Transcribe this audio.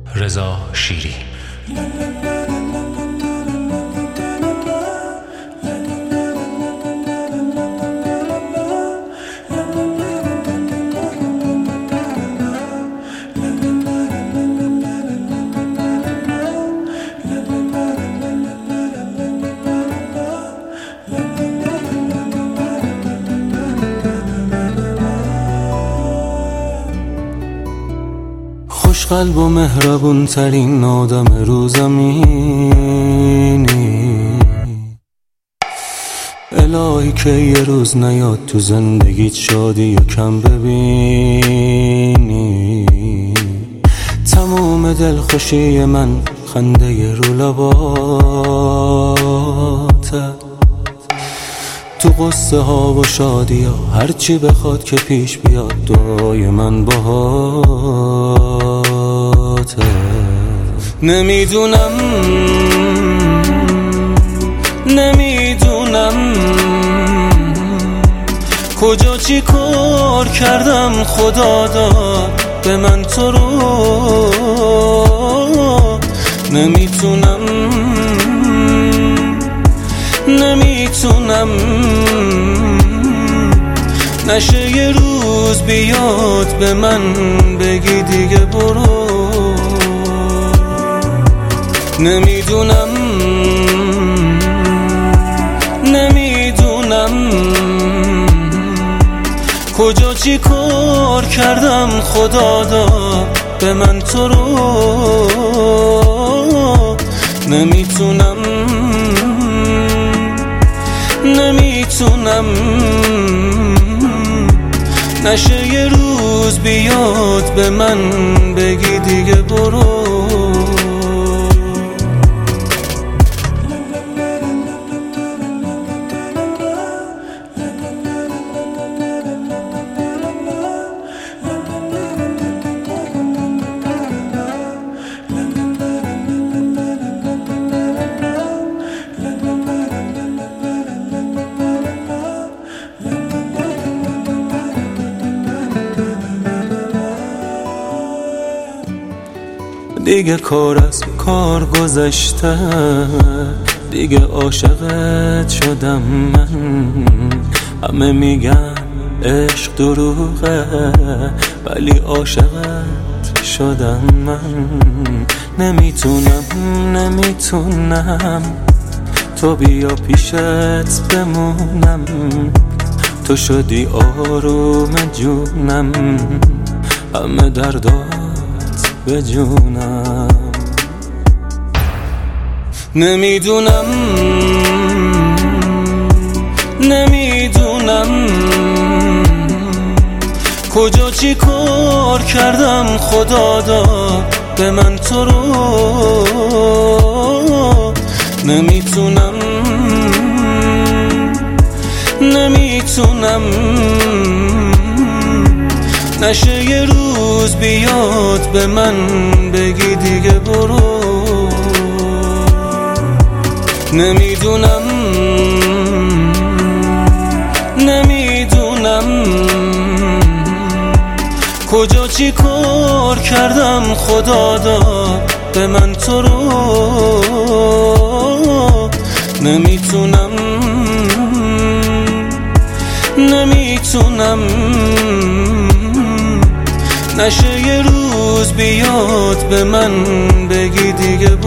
رضا شیری. قلب و مهربون ترین آدم رو زمینی، الهی که یه روز نیاد تو زندگیت شادی و کم ببینی. تموم دلخوشی من خنده رو لباته، تو قصه ها و شادی ها هرچی بخواد که پیش بیاد دعای من باهاته. نمیدونم کجا چی کار کردم خدا داد به من تو رو. نمیتونم نشه یه روز بیاد به من بگی دیگه برو. نمیدونم کجا چی کار کردم خدا داد به من تو رو. نمیتونم نشه یه روز بیاد به من بگی دیگه برو. دیگه کار از کار گذشته، دیگه عاشقت شدم من. همه میگن عشق دروغه ولی عاشقت شدم من. نمیتونم تو بیا پیشت بمونم، تو شدی آروم جونم، همه دردات به جونم. نمیدونم کجا چی کار کردم خدا داد به من تو رو. نمیتونم نشه یه روز بیاد به من بگی دیگه برو. نمیدونم کجا چی کار کردم خدا داد به من تو رو. نمیتونم نشه یه روز بیاد به من بگی دیگه